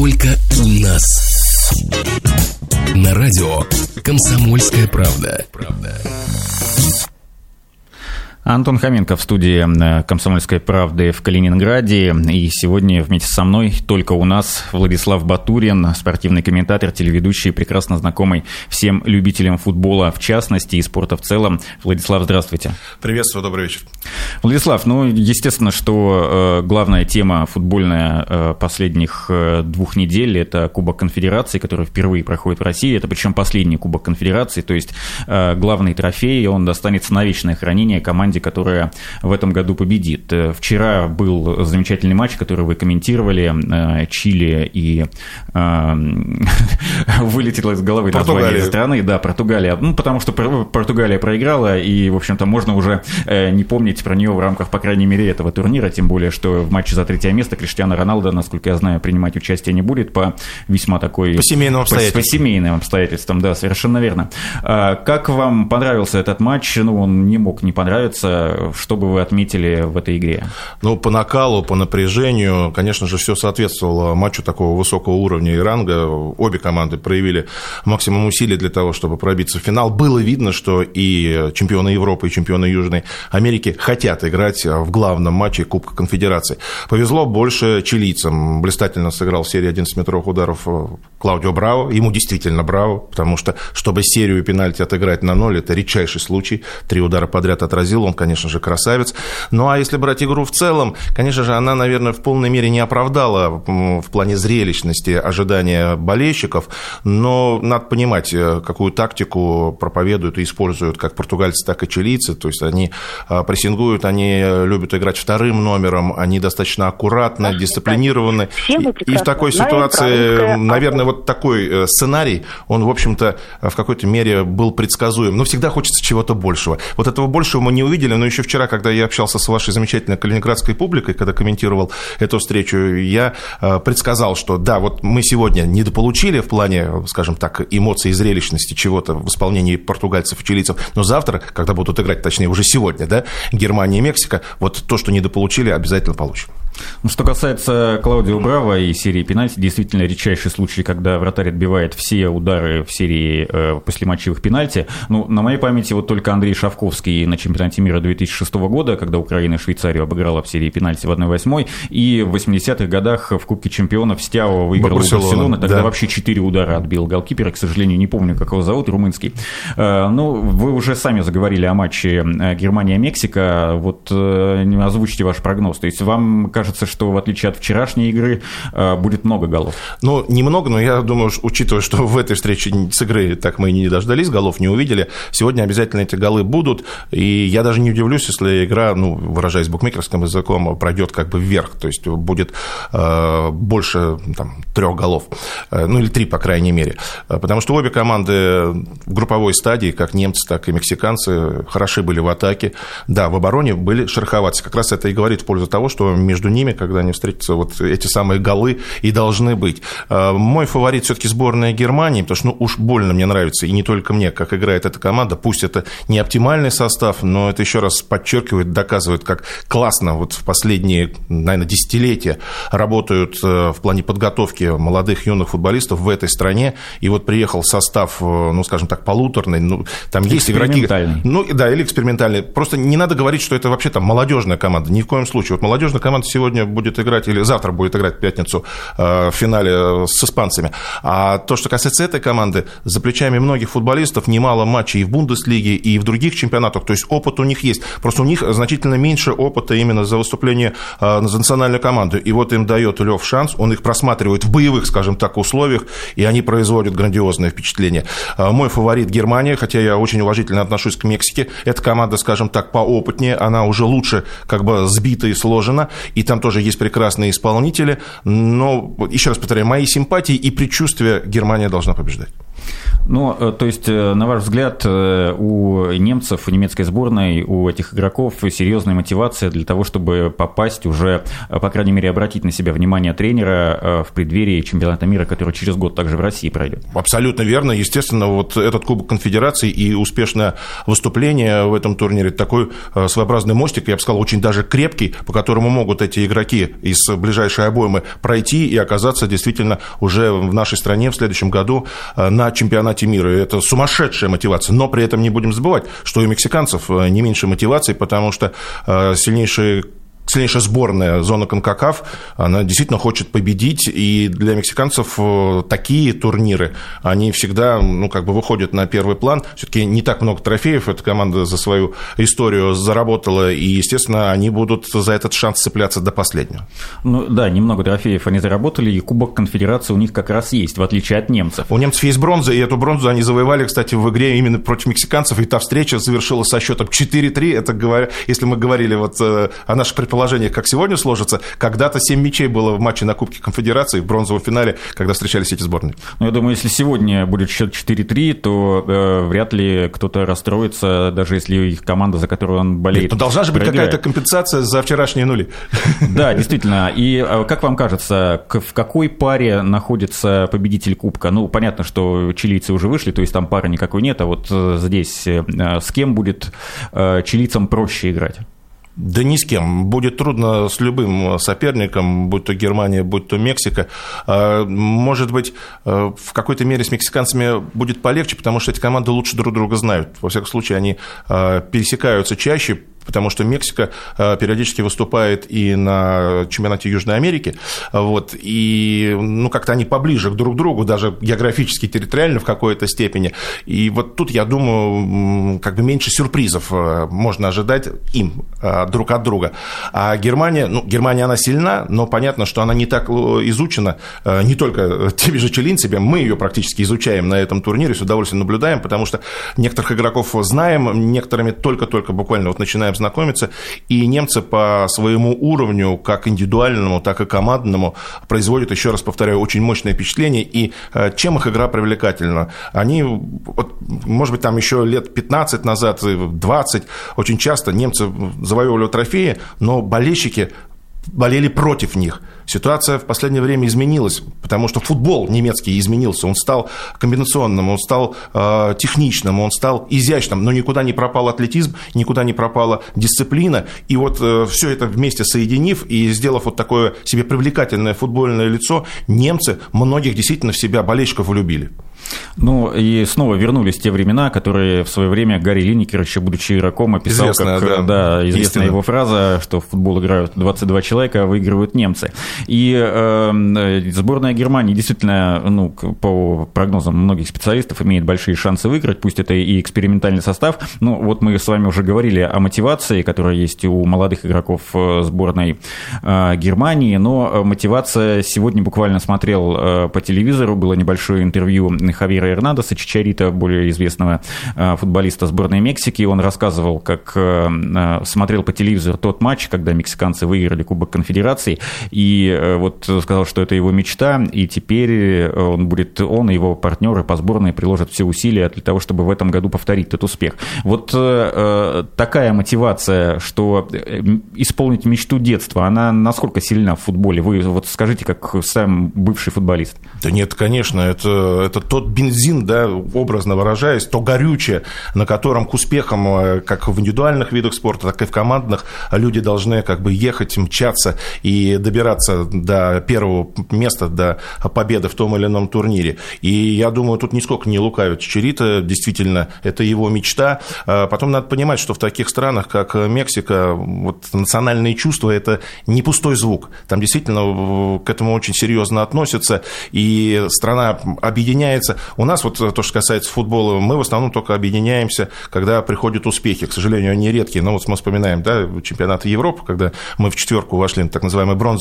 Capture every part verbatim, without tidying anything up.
только у нас. На радио «Комсомольская правда». Антон Хоменко в студии «Комсомольской правды» в Калининграде. И сегодня вместе со мной только у нас Владислав Батурин, спортивный комментатор, телеведущий, прекрасно знакомый всем любителям футбола в частности и спорта в целом. Владислав, здравствуйте. Приветствую, добрый вечер. Владислав, ну, естественно, что э, главная тема футбольная э, последних э, двух недель – это Кубок Конфедерации, который впервые проходит в России. Это причем последний Кубок Конфедерации, то есть э, главный трофей, он достанется на вечное хранение команде, которая в этом году победит. Вчера был замечательный матч, который вы комментировали. Чили и э, вылетело из головы название страны. Да, Португалия. Ну, потому что Португалия проиграла, и, в общем-то, можно уже э, не помнить про нее в рамках, по крайней мере, этого турнира, тем более, что в матче за третье место Криштиану Роналдо, насколько я знаю, принимать участие не будет по весьма такой... По семейным обстоятельствам. По, по семейным обстоятельствам, да, совершенно верно. А как вам понравился этот матч? Ну, он не мог не понравиться. Что бы вы отметили в этой игре? Ну, по накалу, по напряжению, конечно же, все соответствовало матчу такого высокого уровня и ранга. Обе команды проявили максимум усилий для того, чтобы пробиться в финал. Было видно, что и чемпионы Европы, и чемпионы Южной Америки хотят играть в главном матче Кубка Конфедерации. Повезло больше чилийцам. Блистательно сыграл в серии одиннадцатиметровых ударов Клаудио Браво. Ему действительно браво, потому что, чтобы серию пенальти отыграть на ноль, это редчайший случай. Три удара подряд отразил он, конечно же, красавец. Ну, а если брать игру в целом, конечно же, она, наверное, в полной мере не оправдала в плане зрелищности ожидания болельщиков, но надо понимать, какую тактику проповедуют и используют как португальцы, так и чилийцы, то есть они прессингуют, они любят играть вторым номером, они достаточно аккуратно, дисциплинированы, и в такой ситуации, наверное, вот такой сценарий, он, в общем-то, в какой-то мере был предсказуем, но всегда хочется чего-то большего. Вот этого большего мы не увидели, но еще вчера, когда я общался с вашей замечательной калининградской публикой, когда комментировал эту встречу, я предсказал, что да, вот мы сегодня недополучили в плане, скажем так, эмоций и зрелищности чего-то в исполнении португальцев и чилийцев, но завтра, когда будут играть, точнее уже сегодня, да, Германия и Мексика, вот то, что недополучили, обязательно получим. Ну, что касается Клаудио Браво и серии пенальти, действительно редчайший случай, когда вратарь отбивает все удары в серии э, послематчевых пенальти. Ну, на моей памяти вот только Андрей Шавковский на чемпионате мира две тысячи шестого года, когда Украина Швейцарию обыграла в серии пенальти в одна восьмая, и в восьмидесятых годах в Кубке чемпионов Стяо выиграл у Барселоны, тогда да. Вообще четыре удара отбил голкипера, к сожалению, не помню, как его зовут, румынский. Э, ну, вы уже сами заговорили о матче Германия-Мексика, вот э, озвучите ваш прогноз, то есть вам кажется, кажется, что в отличие от вчерашней игры будет много голов. Ну, немного, но я думаю, учитывая, что в этой встрече с игры так мы и не дождались, голов не увидели, сегодня обязательно эти голы будут, и я даже не удивлюсь, если игра, ну, выражаясь букмекерским языком, пройдет как бы вверх, то есть будет э, больше там, трех голов, э, ну или три, по крайней мере, потому что обе команды в групповой стадии, как немцы, так и мексиканцы, хороши были в атаке, да, в обороне были шероховатцы, как раз это и говорит в пользу того, что между ними, когда они встретятся, вот эти самые голы и должны быть. Мой фаворит все-таки сборная Германии, потому что ну, уж больно мне нравится, и не только мне, как играет эта команда, пусть это не оптимальный состав, но это еще раз подчеркивает, доказывает, как классно вот в последние, наверное, десятилетия работают в плане подготовки молодых юных футболистов в этой стране, и вот приехал состав, ну, скажем так, полуторный, ну, там есть игроки... Ну, да, или экспериментальный. Просто не надо говорить, что это вообще там молодежная команда, ни в коем случае. Вот молодежная команда сегодня будет играть, или завтра будет играть в пятницу в финале с испанцами. А то, что касается этой команды, за плечами многих футболистов немало матчей и в Бундеслиге, и в других чемпионатах, то есть опыт у них есть. Просто у них значительно меньше опыта именно за выступление за национальную команду. И вот им дает Лев шанс, он их просматривает в боевых, скажем так, условиях, и они производят грандиозное впечатление. Мой фаворит Германия, хотя я очень уважительно отношусь к Мексике. Эта команда, скажем так, поопытнее, она уже лучше как бы сбита и сложена, и там тоже есть прекрасные исполнители, но, еще раз повторяю, мои симпатии и предчувствия Германия должна побеждать. Ну, то есть, на ваш взгляд, у немцев, у немецкой сборной, у этих игроков серьезная мотивация для того, чтобы попасть уже, по крайней мере, обратить на себя внимание тренера в преддверии чемпионата мира, который через год также в России пройдет? Абсолютно верно. Естественно, вот этот Кубок Конфедерации и успешное выступление в этом турнире, такой своеобразный мостик, я бы сказал, очень даже крепкий, по которому могут эти игроки из ближайшей обоймы пройти и оказаться действительно уже в нашей стране в следующем году на чемпионате мира. Это сумасшедшая мотивация, но при этом не будем забывать, что у мексиканцев не меньше мотивации, потому что сильнейшие Сильнейшая сборная зоны КОНКАКАФ, она действительно хочет победить, и для мексиканцев такие турниры, они всегда, ну, как бы выходят на первый план. Все-таки не так много трофеев эта команда за свою историю заработала, и, естественно, они будут за этот шанс цепляться до последнего. Ну, да, немного трофеев они заработали, и Кубок Конфедерации у них как раз есть, в отличие от немцев. У немцев есть бронза, и эту бронзу они завоевали, кстати, в игре именно против мексиканцев, и та встреча завершилась со счетом четыре-три. Это, говоря, если мы говорили вот о наших предположениях, положение, как сегодня сложится, когда-то семь мячей было в матче на Кубке Конфедерации в бронзовом финале, когда встречались эти сборные. Ну, я думаю, если сегодня будет счет четыре-три, то э, вряд ли кто-то расстроится, даже если их команда, за которую он болеет, Нет, должна же быть проиграет. Какая-то компенсация за вчерашние нули. Да, действительно. И как вам кажется, в какой паре находится победитель Кубка? Ну, понятно, что чилийцы уже вышли, то есть там пары никакой нет, а вот здесь с кем будет чилийцам проще играть? Да ни с кем. Будет трудно с любым соперником, будь то Германия, будь то Мексика. Может быть, в какой-то мере с мексиканцами будет полегче, потому что эти команды лучше друг друга знают. Во всяком случае, они пересекаются чаще, потому что Мексика периодически выступает и на чемпионате Южной Америки, вот, и ну, как-то они поближе друг к другу, даже географически, территориально в какой-то степени. И вот тут, я думаю, как бы меньше сюрпризов можно ожидать им друг от друга. А Германия, ну, Германия, она сильна, но понятно, что она не так изучена, не только теми же чилийцами, мы ее практически изучаем на этом турнире, с удовольствием наблюдаем, потому что некоторых игроков знаем, некоторыми только-только буквально вот начинаем знакомиться, и немцы по своему уровню, как индивидуальному, так и командному, производят, еще раз повторяю, очень мощное впечатление, и чем их игра привлекательна? Они, вот, может быть, там еще лет пятнадцать назад, двадцать, очень часто немцы завоевывали трофеи, но болельщики болели против них. Ситуация в последнее время изменилась, потому что футбол немецкий изменился, он стал комбинационным, он стал э, техничным, он стал изящным, но никуда не пропал атлетизм, никуда не пропала дисциплина, и вот э, все это вместе соединив и сделав вот такое себе привлекательное футбольное лицо, немцы многих действительно в себя болельщиков влюбили. Ну, и снова вернулись те времена, которые в свое время Гарри Линекер, еще будучи игроком, описал, известная, как, да, да, известная истина. Его фраза, что в футбол играют двадцать два человека, а выигрывают немцы. И э, сборная Германии действительно, ну, по прогнозам многих специалистов, имеет большие шансы выиграть, пусть это и экспериментальный состав. Ну, вот мы с вами уже говорили о мотивации, которая есть у молодых игроков сборной э, Германии, но мотивация сегодня буквально смотрел э, по телевизору, было небольшое интервью Хавьера Эрнандеса, Чичарита, более известного футболиста сборной Мексики. Он рассказывал, как смотрел по телевизору тот матч, когда мексиканцы выиграли Кубок Конфедерации, и вот сказал, что это его мечта, и теперь он будет, он и его партнеры по сборной приложат все усилия для того, чтобы в этом году повторить этот успех. Вот такая мотивация, что исполнить мечту детства, она насколько сильна в футболе? Вы вот скажите, как сам бывший футболист. Да нет, конечно, это, это тот бензин, да, образно выражаясь, то горючее, на котором к успехам, как в индивидуальных видах спорта, так и в командных, люди должны как бы ехать, мчаться и добираться до первого места, до победы в том или ином турнире. И я думаю, тут нисколько не лукавит Чичарита, действительно, это его мечта. Потом надо понимать, что в таких странах, как Мексика, вот национальные чувства – это не пустой звук. Там действительно к этому очень серьезно относятся, и страна объединяется. У нас вот то, что касается футбола, мы в основном только объединяемся, когда приходят успехи. К сожалению, они редкие. Но вот мы вспоминаем, да, чемпионаты Европы, когда мы в четверку вошли на так называемые бронзовые медали.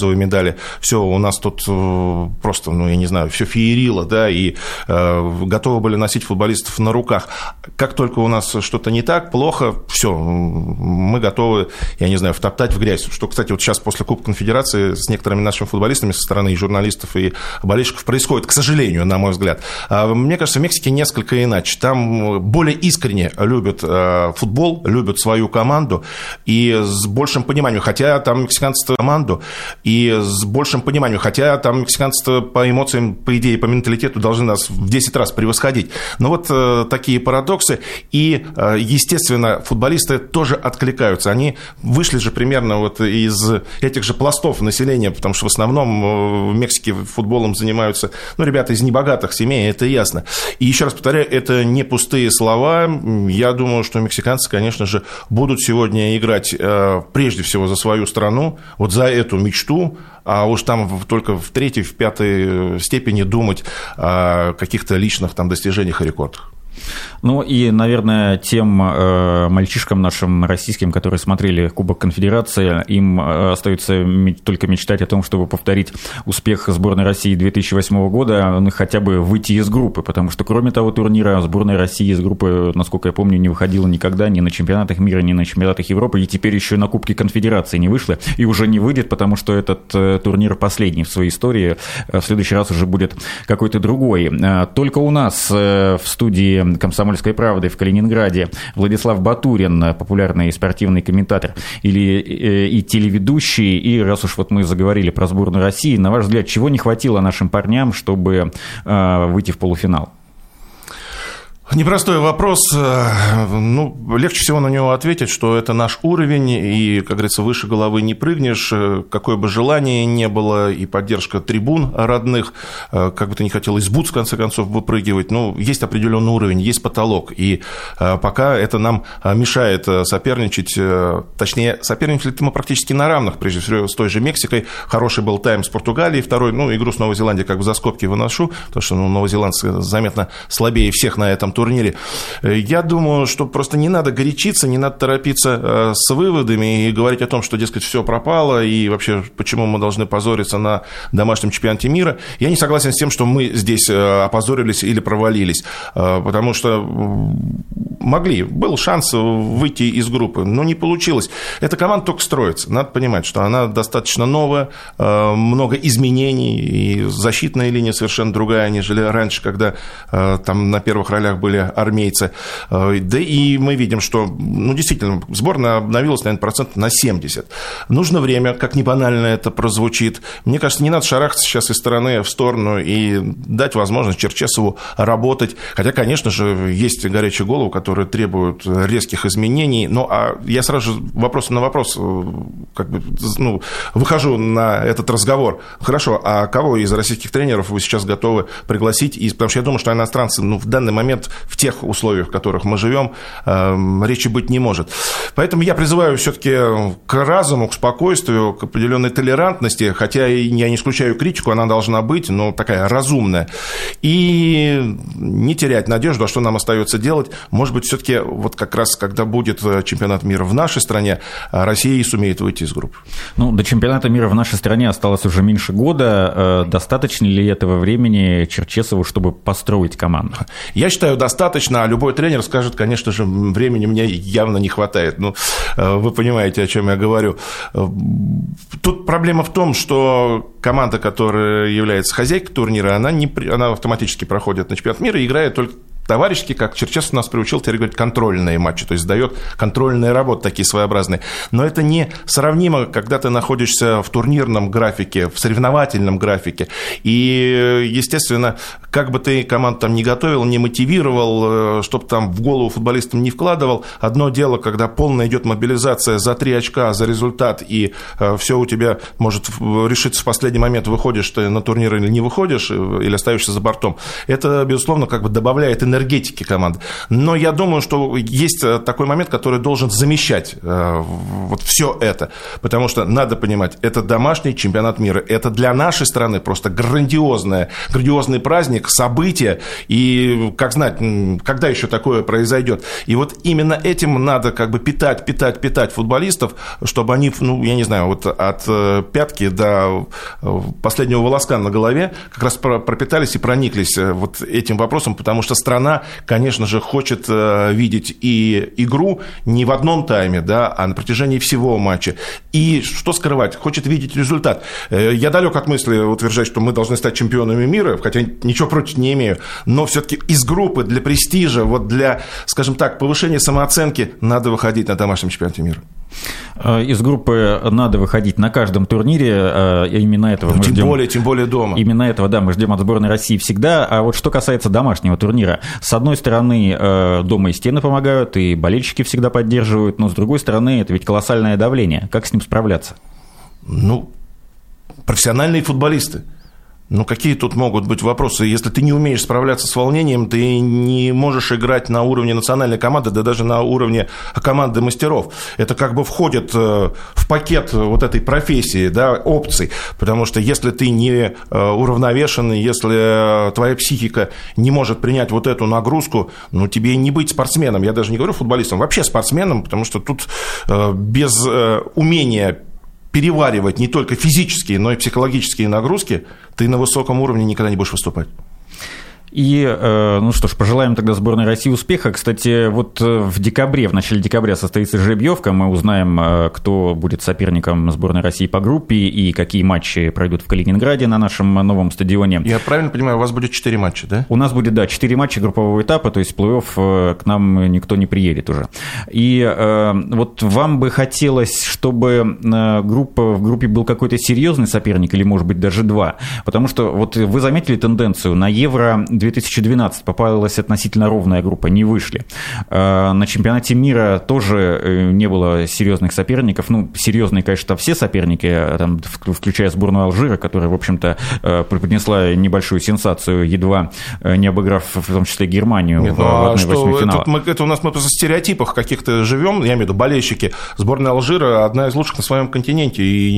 сказали, все, у нас тут просто, ну, я не знаю, все феерило, да, и э, готовы были носить футболистов на руках. Как только у нас что-то не так, плохо, все, мы готовы, я не знаю, втоптать в грязь. Что, кстати, вот сейчас после Кубка Конфедерации с некоторыми нашими футболистами со стороны и журналистов, и болельщиков происходит, к сожалению, на мой взгляд. Мне кажется, в Мексике несколько иначе. Там более искренне любят футбол, любят свою команду, и с большим пониманием, хотя там мексиканцы команду, и с большим пониманием, хотя там мексиканцы по эмоциям, по идее, по менталитету должны нас в десять раз превосходить. Но вот э, такие парадоксы, и, э, естественно, футболисты тоже откликаются. Они вышли же примерно вот из этих же пластов населения, потому что в основном в Мексике футболом занимаются, ну, ребята из небогатых семей, это ясно. И еще раз повторяю, это не пустые слова. Я думаю, что мексиканцы, конечно же, будут сегодня играть э, прежде всего за свою страну, вот за эту мечту, а уж там только в третьей, в пятой степени думать о каких-то личных там достижениях и рекордах. Ну и, наверное, тем э, мальчишкам нашим российским, которые смотрели Кубок Конфедерации, им э, остается м- только мечтать о том, чтобы повторить успех сборной России две тысячи восьмого года, ну, хотя бы выйти из группы, потому что кроме того турнира сборная России из группы, насколько я помню, не выходила никогда ни на чемпионатах мира, ни на чемпионатах Европы, и теперь еще на Кубке Конфедерации не вышла, и уже не выйдет, потому что этот э, турнир последний в своей истории, в следующий раз уже будет какой-то другой. Только у нас э, в студии «Комсомольской правды» в Калининграде Владислав Батурин, популярный спортивный комментатор или, и, и телеведущий. И раз уж вот мы заговорили про сборную России, на ваш взгляд, чего не хватило нашим парням, чтобы э, выйти в полуфинал? Непростой вопрос. Ну, легче всего на него ответить, что это наш уровень, и, как говорится, выше головы не прыгнешь, какое бы желание не было, и поддержка трибун родных, как бы ты ни хотел из бут, в конце концов, выпрыгивать, ну, есть определенный уровень, есть потолок, и пока это нам мешает соперничать, точнее, соперничали мы практически на равных, прежде всего, с той же Мексикой, хороший был тайм с Португалией, второй, ну, игру с Новой Зеландией как бы за скобки выношу, потому что, ну, новозеландцы заметно слабее всех на этом турнире. Я думаю, что просто не надо горячиться, не надо торопиться с выводами и говорить о том, что, дескать, все пропало, и вообще, почему мы должны позориться на домашнем чемпионате мира. Я не согласен с тем, что мы здесь опозорились или провалились, потому что могли, был шанс выйти из группы, но не получилось. Эта команда только строится. Надо понимать, что она достаточно новая, много изменений, и защитная линия совершенно другая, нежели раньше, когда там на первых ролях были армейцы. Да и мы видим, что, ну, действительно, сборная обновилась, наверное, процентов на семьдесят. Нужно время, как ни банально это прозвучит. Мне кажется, не надо шарахаться сейчас из стороны в сторону и дать возможность Черчесову работать. Хотя, конечно же, есть горячие головы, которые требуют резких изменений. Но а я сразу же вопрос на вопрос как бы, ну, выхожу на этот разговор. Хорошо, а кого из российских тренеров вы сейчас готовы пригласить? И, потому что я думаю, что иностранцы, ну, в данный момент в тех условиях, в которых мы живем, э, речи быть не может. Поэтому я призываю все-таки к разуму, к спокойствию, к определенной толерантности, хотя я не исключаю критику, она должна быть, но такая разумная. И не терять надежду, а что нам остается делать. Может быть, все-таки вот как раз, когда будет чемпионат мира в нашей стране, Россия и сумеет выйти из группы. Ну, до чемпионата мира в нашей стране осталось уже меньше года. Достаточно ли этого времени Черчесову, чтобы построить команду? Я считаю, достаточно, а любой тренер скажет, конечно же, времени мне явно не хватает. Ну, вы понимаете, о чем я говорю. Тут проблема в том, что команда, которая является хозяйкой турнира, она, не, она автоматически проходит на чемпионат мира и играет только товарищески, как Черчесов нас приучил теперь говорить, контрольные матчи, то есть дает контрольные работы такие своеобразные. Но это не сравнимо, когда ты находишься в турнирном графике, в соревновательном графике. И, естественно, как бы ты команду там не готовил, не мотивировал, чтобы там в голову футболистам не вкладывал, одно дело, когда полная идет мобилизация за три очка, за результат, и все у тебя может решиться в последний момент, выходишь ты на турнир или не выходишь, или остаешься за бортом. Это, безусловно, как бы добавляет энергии энергетики команды. Но я думаю, что есть такой момент, который должен замещать вот все это. Потому что, надо понимать, это домашний чемпионат мира. Это для нашей страны просто грандиозное, грандиозный праздник, событие. И, как знать, когда еще такое произойдет. И вот именно этим надо как бы питать, питать, питать футболистов, чтобы они, ну, я не знаю, вот от пятки до последнего волоска на голове как раз пропитались и прониклись вот этим вопросом, потому что страна, конечно же, хочет видеть и игру не в одном тайме, да, а на протяжении всего матча. И что скрывать, хочет видеть результат. Я далек от мысли утверждать, что мы должны стать чемпионами мира, хотя ничего против не имею, но все-таки из группы для престижа, вот для, скажем так, повышения самооценки надо выходить на домашнем чемпионате мира. Из группы надо выходить на каждом турнире, именно этого ну, мы тем ждем. более, тем более дома. Именно этого, да, мы ждем от сборной России всегда. А вот что касается домашнего турнира, с одной стороны, дома и стены помогают, и болельщики всегда поддерживают, но с другой стороны, это ведь колоссальное давление. Как с ним справляться? Ну, профессиональные футболисты. Ну, какие тут могут быть вопросы? Если ты не умеешь справляться с волнением, ты не можешь играть на уровне национальной команды, да даже на уровне команды мастеров. Это как бы входит в пакет вот этой профессии, да, опций. Потому что если ты не уравновешенный, если твоя психика не может принять вот эту нагрузку, ну, тебе не быть спортсменом. Я даже не говорю футболистом, вообще спортсменом, потому что тут без умения переваривать не только физические, но и психологические нагрузки, ты на высоком уровне никогда не будешь выступать. И, ну что ж, пожелаем тогда сборной России успеха. Кстати, вот в декабре, в начале декабря состоится жеребьевка. Мы узнаем, кто будет соперником сборной России по группе и какие матчи пройдут в Калининграде на нашем новом стадионе. Я правильно понимаю, у вас будет четыре матча, да? У нас будет, да, четыре матча группового этапа, то есть плей-офф к нам никто не приедет уже. И вот вам бы хотелось, чтобы группа, в группе был какой-то серьезный соперник или, может быть, даже два. Потому что вот вы заметили тенденцию, на Евро две тысячи двенадцать попалась относительно ровная группа, не вышли. На чемпионате мира тоже не было серьезных соперников. Ну, серьезные, конечно, все соперники, там, включая сборную Алжира, которая, в общем-то, преподнесла небольшую сенсацию, едва не обыграв, в том числе, Германию. Нет, в одной восьми финала. Это, мы, это у нас мы просто в стереотипах каких-то живем, я имею в виду болельщики. Сборная Алжира одна из лучших на своем континенте, и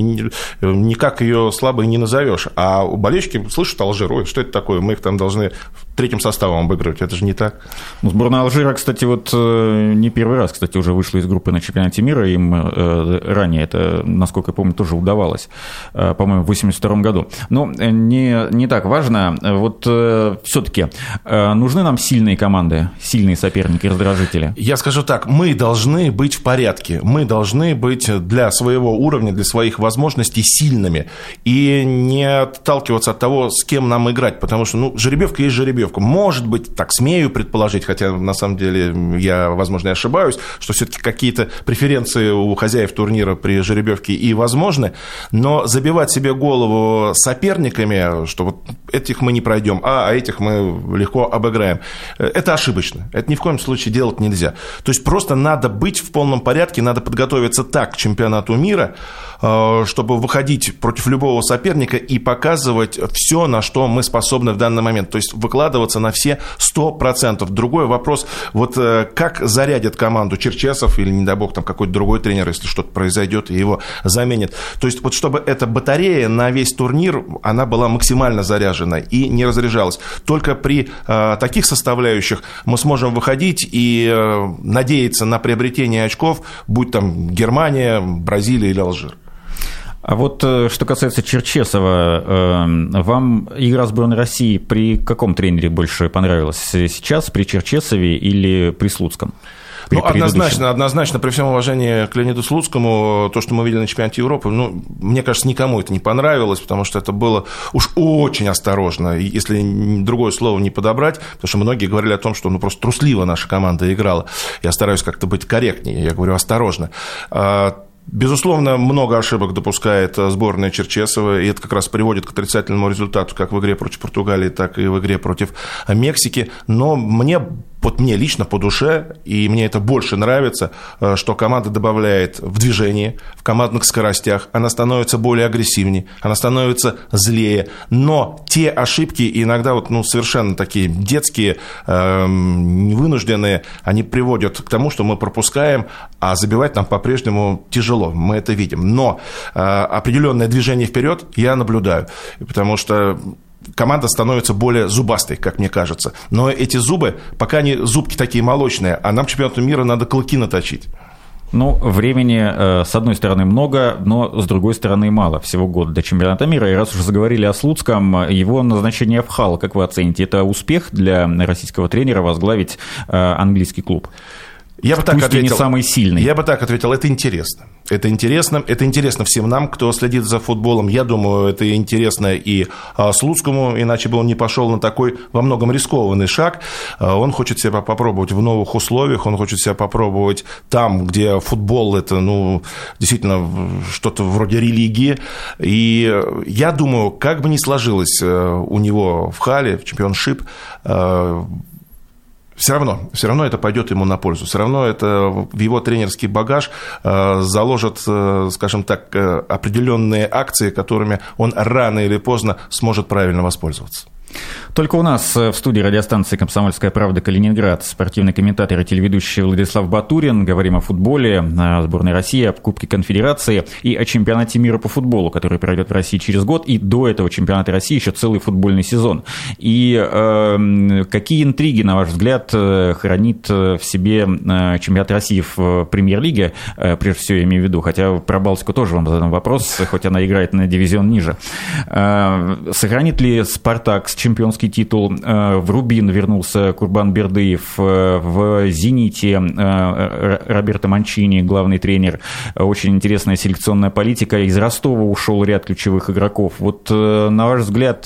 никак ее слабой не назовешь. А болельщики слышат Алжир, ой, что это такое, мы их там должны третьим составом обыгрывать, это же не так. Ну, сборная Алжира, кстати, вот не первый раз, кстати, уже вышла из группы на чемпионате мира, им ранее это, насколько я помню, тоже удавалось, по-моему, в восемьдесят втором году. Но не, не так важно, вот все-таки нужны нам сильные команды, сильные соперники, раздражители? Я скажу так, мы должны быть в порядке, мы должны быть для своего уровня, для своих возможностей сильными и не отталкиваться от того, с кем нам играть, потому что, ну, жеребьевка есть жеребьевка. Может быть, так смею предположить, хотя на самом деле я, возможно, и ошибаюсь, что все-таки какие-то преференции у хозяев турнира при жеребьевке и возможны, но забивать себе голову соперниками, что вот этих мы не пройдем, а этих мы легко обыграем, это ошибочно. Это ни в коем случае делать нельзя. То есть просто надо быть в полном порядке, надо подготовиться так к чемпионату мира, чтобы выходить против любого соперника и показывать все, на что мы способны в данный момент. То есть выкладываться на все сто процентов. Другой вопрос, вот как зарядит команду Черчесов или, не дай бог, там какой-то другой тренер, если что-то произойдет, и его заменит. То есть вот чтобы эта батарея на весь турнир, она была максимально заряжена и не разряжалась. Только при э, таких составляющих мы сможем выходить и э, надеяться на приобретение очков, будь там Германия, Бразилия или Алжир. А вот что касается Черчесова, вам игра сборной России при каком тренере больше понравилась? Сейчас, при Черчесове или при Слуцком? Ну, однозначно, однозначно, при всем уважении к Леониду Слуцкому, то, что мы видели на чемпионате Европы, ну, мне кажется, никому это не понравилось, потому что это было уж очень осторожно, если другое слово не подобрать, потому что многие говорили о том, что ну, просто трусливо наша команда играла. Я стараюсь как-то быть корректнее, я говорю осторожно. Безусловно, много ошибок допускает сборная Черчесова, и это как раз приводит к отрицательному результату как в игре против Португалии, так и в игре против Мексики. Но мне вот мне лично по душе, и мне это больше нравится, что команда добавляет в движении, в командных скоростях, она становится более агрессивнее, она становится злее, но те ошибки иногда вот, ну, совершенно такие детские, э, невынужденные, они приводят к тому, что мы пропускаем, а забивать нам по-прежнему тяжело, мы это видим. Но э, определенное движение вперед я наблюдаю, потому что команда становится более зубастой, как мне кажется. Но эти зубы, пока они зубки такие молочные, а нам чемпионату мира надо клыки наточить. Ну, времени, с одной стороны, много, но с другой стороны, мало. Всего год до чемпионата мира. И раз уже заговорили о Слуцком, его назначение в Халл, как вы оцените, это успех для российского тренера возглавить английский клуб? Я бы так Пусть ответил, и не самый сильный. Я бы так ответил, это интересно. Это интересно, это интересно всем нам, кто следит за футболом. Я думаю, это интересно и Слуцкому, иначе бы он не пошел на такой во многом рискованный шаг. Он хочет себя попробовать в новых условиях, он хочет себя попробовать там, где футбол – это, ну, действительно что-то вроде религии. И я думаю, как бы ни сложилось у него в Халле, в чемпионшип, Все равно, все равно это пойдет ему на пользу. Все равно это в его тренерский багаж заложит, скажем так, определенные акции, которыми он рано или поздно сможет правильно воспользоваться. Только у нас в студии радиостанции «Комсомольская правда» Калининград спортивный комментатор и телеведущий Владислав Батурин. Говорим о футболе, о сборной России, о Кубке Конфедерации и о чемпионате мира по футболу, который пройдет в России через год. И до этого чемпионата России еще целый футбольный сезон. И э, какие интриги, на ваш взгляд, хранит в себе чемпионат России в премьер-лиге? Прежде всего, я имею в виду, хотя про Балтику тоже вам задам вопрос, хоть она играет на дивизион ниже. Э, сохранит ли «Спартак» чемпионский титул? В «Рубин» вернулся Курбан Бердыев, в «Зените» Роберто Манчини, главный тренер. Очень интересная селекционная политика. Из Ростова ушел ряд ключевых игроков. Вот, на ваш взгляд,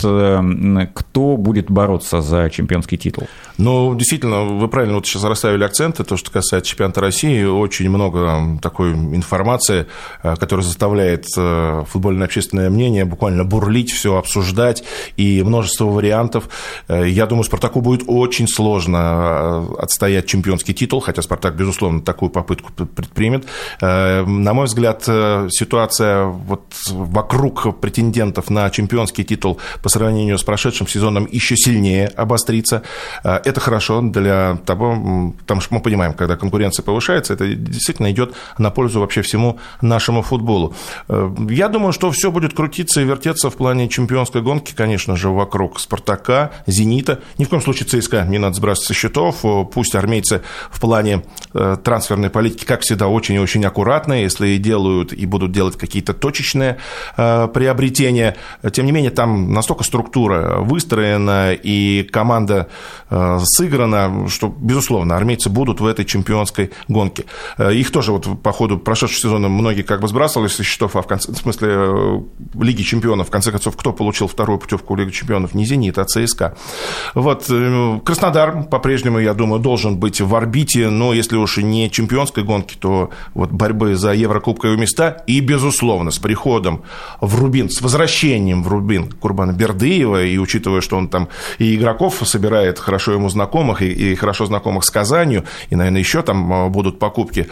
кто будет бороться за чемпионский титул? Ну, действительно, вы правильно вот сейчас расставили акценты. То, что касается чемпионата России, очень много такой информации, которая заставляет футбольное общественное мнение буквально бурлить, все обсуждать, и множество вариантов. Я думаю, «Спартаку» будет очень сложно отстоять чемпионский титул, хотя «Спартак», безусловно, такую попытку предпримет. На мой взгляд, ситуация вот вокруг претендентов на чемпионский титул по сравнению с прошедшим сезоном еще сильнее обострится. Это хорошо для того, потому что мы понимаем, когда конкуренция повышается, это действительно идет на пользу вообще всему нашему футболу. Я думаю, что все будет крутиться и вертеться в плане чемпионской гонки, конечно же, вокруг «Спартака», «Зенита». Ни в коем случае ЦСКА не надо сбрасывать со счетов. Пусть армейцы в плане трансферной политики, как всегда, очень и очень аккуратные. Если и делают, и будут делать какие-то точечные приобретения. Тем не менее, там настолько структура выстроена и команда сыграна, что, безусловно, армейцы будут в этой чемпионской гонке. Их тоже вот по ходу прошедшего сезона многие как бы сбрасывали со счетов, а в конце, в смысле Лиги чемпионов, в конце концов, кто получил вторую путевку в Лигу чемпионов? Не «Зенит», а ЦСКА. Вот. Краснодар по-прежнему, я думаю, должен быть в орбите, но если уж и не чемпионской гонки, то вот борьбы за еврокубковые места и, безусловно, с приходом в Рубин, с возвращением в Рубин Курбана Бердыева, и учитывая, что он там и игроков собирает хорошо ему знакомых, и, и хорошо знакомых с Казанью, и, наверное, еще там будут покупки,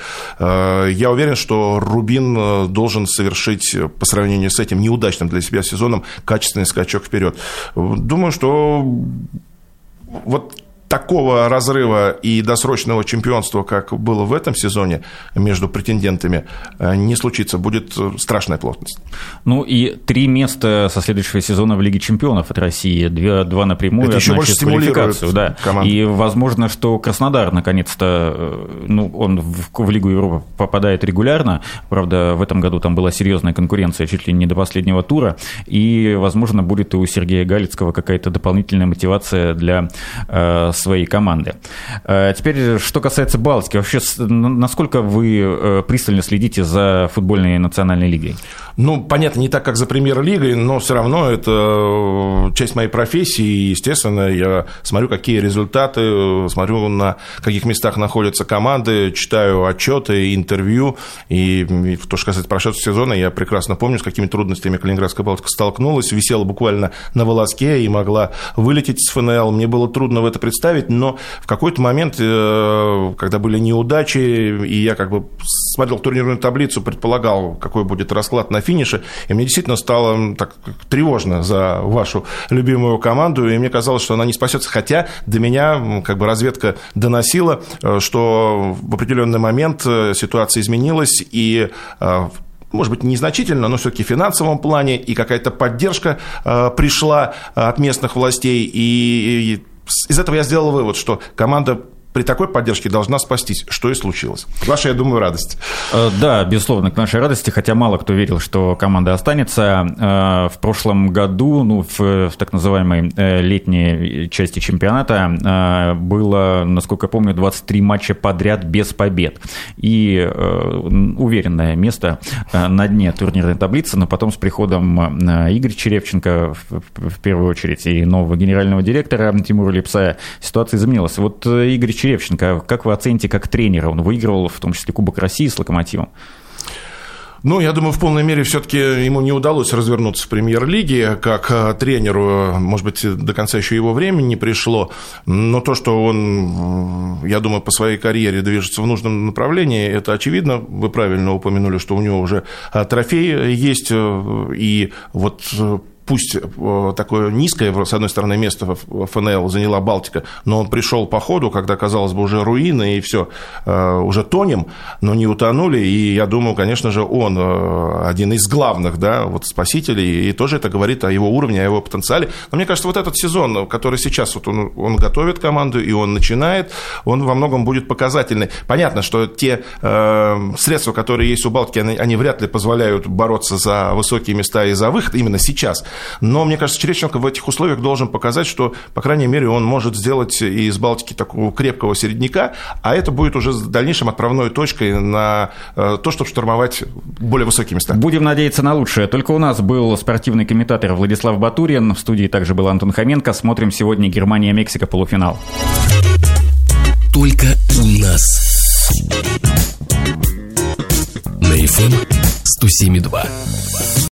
я уверен, что Рубин должен совершить по сравнению с этим неудачным для себя сезоном качественный скачок вперед. Думаю, что вот такого разрыва и досрочного чемпионства, как было в этом сезоне между претендентами, не случится. Будет страшная плотность. Ну и три места со следующего сезона в Лиге чемпионов от России. Два, два напрямую, это еще больше стимулирует да. команду. И возможно, что Краснодар наконец-то, ну, он в, в Лигу Европы попадает регулярно. Правда, в этом году там была серьезная конкуренция чуть ли не до последнего тура. И, возможно, будет и у Сергея Галицкого какая-то дополнительная мотивация для э, своей команды. Теперь, что касается Балтики, вообще, насколько вы пристально следите за футбольной национальной лигой? Ну, понятно, не так, как за премьер-лигой, но все равно это часть моей профессии, и, естественно, я смотрю, какие результаты, смотрю, на каких местах находятся команды, читаю отчеты, интервью, и то, что касается прошедшего сезона, я прекрасно помню, с какими трудностями Калининградская Балтика столкнулась, висела буквально на волоске и могла вылететь с ФНЛ, мне было трудно в это представить, ставить, но в какой-то момент, когда были неудачи, и я как бы смотрел турнирную таблицу, предполагал, какой будет расклад на финише, и мне действительно стало так тревожно за вашу любимую команду, и мне казалось, что она не спасется, хотя до меня как бы разведка доносила, что в определенный момент ситуация изменилась, и может быть, незначительно, но все-таки в финансовом плане, и какая-то поддержка пришла от местных властей, и из этого я сделал вывод, что команда при такой поддержке должна спастись, что и случилось. К вашей, я думаю, радости. Да, безусловно, к нашей радости, хотя мало кто верил, что команда останется. В прошлом году, ну, в, в так называемой летней части чемпионата было, насколько я помню, двадцать три матча подряд без побед. И уверенное место на дне турнирной таблицы, но потом с приходом Игоря Черевченко, в первую очередь, и нового генерального директора Тимура Лепсая, ситуация изменилась. Вот Игорь Черевченко, как вы оцените как тренера? Он выигрывал в том числе Кубок России с «Локомотивом». Ну, я думаю, в полной мере все-таки ему не удалось развернуться в премьер-лиге, как тренеру, может быть, до конца еще его времени не пришло, но то, что он, я думаю, по своей карьере движется в нужном направлении, это очевидно. Вы правильно упомянули, что у него уже трофей есть, и вот пусть такое низкое, с одной стороны, место в эф эн эл заняла Балтика, но он пришел по ходу, когда, казалось бы, уже руины и все, уже тонем, но не утонули, и я думаю, конечно же, он один из главных, да, вот спасителей, и тоже это говорит о его уровне, о его потенциале. Но мне кажется, вот этот сезон, который сейчас вот он, он готовит команду, и он начинает, он во многом будет показательный. Понятно, что те э, средства, которые есть у Балтики, они, они вряд ли позволяют бороться за высокие места и за выход именно сейчас. Но, мне кажется, Черевченко в этих условиях должен показать, что, по крайней мере, он может сделать из Балтики такого крепкого середняка, а это будет уже в дальнейшем отправной точкой на то, чтобы штурмовать более высокие места. Будем надеяться на лучшее. Только у нас был спортивный комментатор Владислав Батурин, в студии также был Антон Хоменко. Смотрим сегодня Германия-Мексика, полуфинал. Только у нас. На эф эм сто семь и два.